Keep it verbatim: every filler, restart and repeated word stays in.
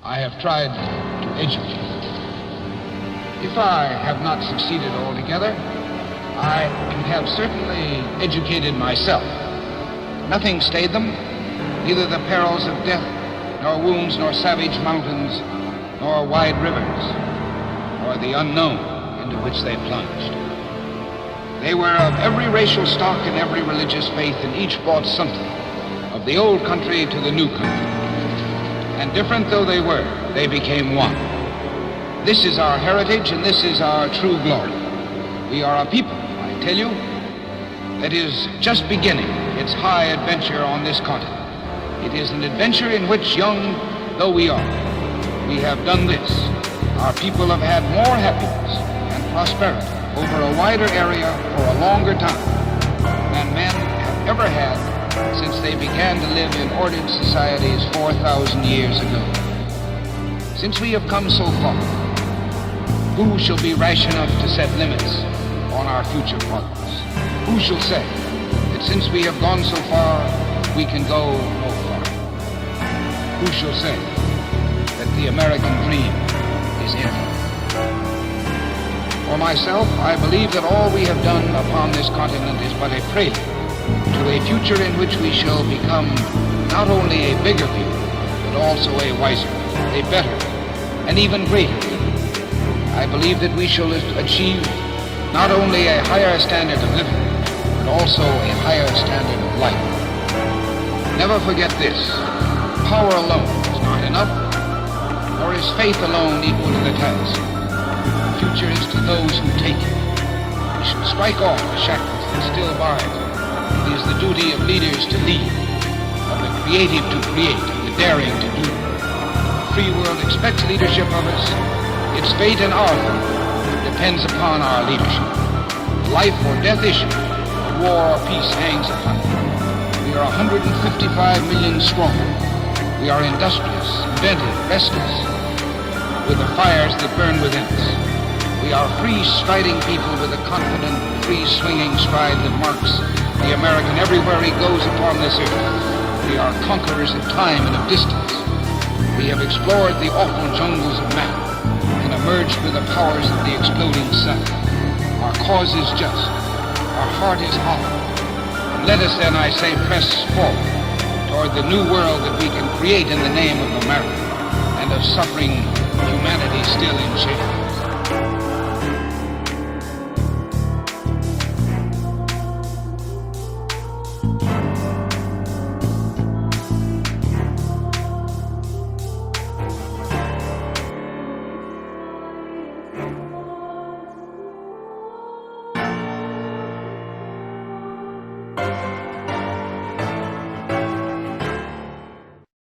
I have tried to educate. If I have not succeeded altogether, I have certainly educated myself. Nothing stayed them, neither the perils of death, nor wounds, nor savage mountains, nor wide rivers, or the unknown into which they plunged. They were of every racial stock and every religious faith, and each brought something of the old country to the new country. And different though they were, they became one. This is our heritage, and this is our true glory. We are a people, I tell you, that is just beginning its high adventure on this continent. It is an adventure in which, young though we are, we have done this. Our people have had more happiness and prosperity over a wider area for a longer time than men have ever had since they began to live in ordered societies four thousand years ago. Since we have come so far, who shall be rash enough to set limits on our future progress? Who shall say that since we have gone so far, we can go no farther? Who shall say that the American dream is ended? For myself, I believe that all we have done upon this continent is but a prelude to a future in which we shall become not only a bigger people, but also a wiser, a better, and even greater people. I believe that we shall achieve not only a higher standard of living, but also a higher standard of life. Never forget this: power alone is not enough, nor is faith alone equal to the task. The future is to those who take it. We should strike off the shackles that still bind. It is the duty of leaders to lead, of the creative to create, and the daring to do. The free world expects leadership of us. Its fate and our fate depends upon our leadership. The life or death issue, of war or peace, hangs upon it. We are one hundred fifty-five million strong. We are industrious, inventive, restless, with the fires that burn within us. We are free-striding people with a confident, free-swinging stride that marks the American everywhere he goes upon this earth. We are conquerors of time and of distance. We have explored the awful jungles of matter and emerged with the powers of the exploding sun. Our cause is just. Our heart is hollow. And let us then, I say, press forward toward the new world that we can create in the name of America and of suffering humanity still in chains. Thank you.